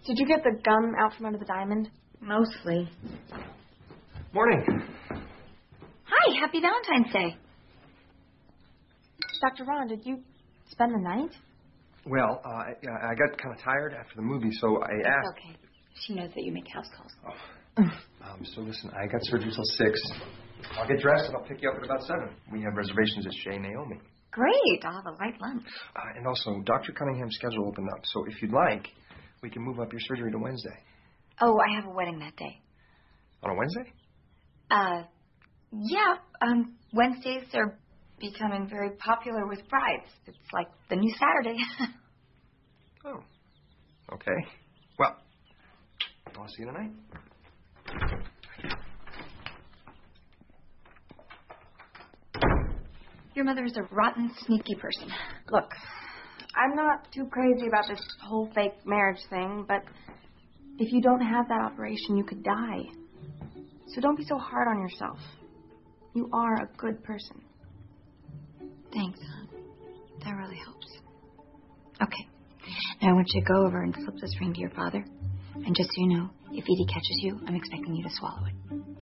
Did you get the gum out from under the diamond? Mostly. Morning. Hi, happy Valentine's Day. Dr. Ron, did you spend the night? Well, I got kind of tired after the movie, so I asked... It's okay. She knows that you make house calls. Oh. So listen, I got surgery till 6. I'll get dressed and I'll pick you up at about 7. We have reservations at Chez Naomi. Great. I'll have a light lunch. And also, Dr. Cunningham's schedule opened up, so if you'd like, we can move up your surgery to Wednesday. Oh, I have a wedding that day. On a Wednesday? Yeah. Wednesdays are becoming very popular with brides. It's like the new Saturday. Oh. Okay. Well, I'll see you tonight. Your mother is a rotten, sneaky person. Look, I'm not too crazy about this whole fake marriage thing, but if you don't have that operation, you could die. So don't be so hard on yourself. You are a good person. Thanks, hon. That really helps. Okay. Now I want you to go over and slip this ring to your father. And just so you know, if Edie catches you, I'm expecting you to swallow it.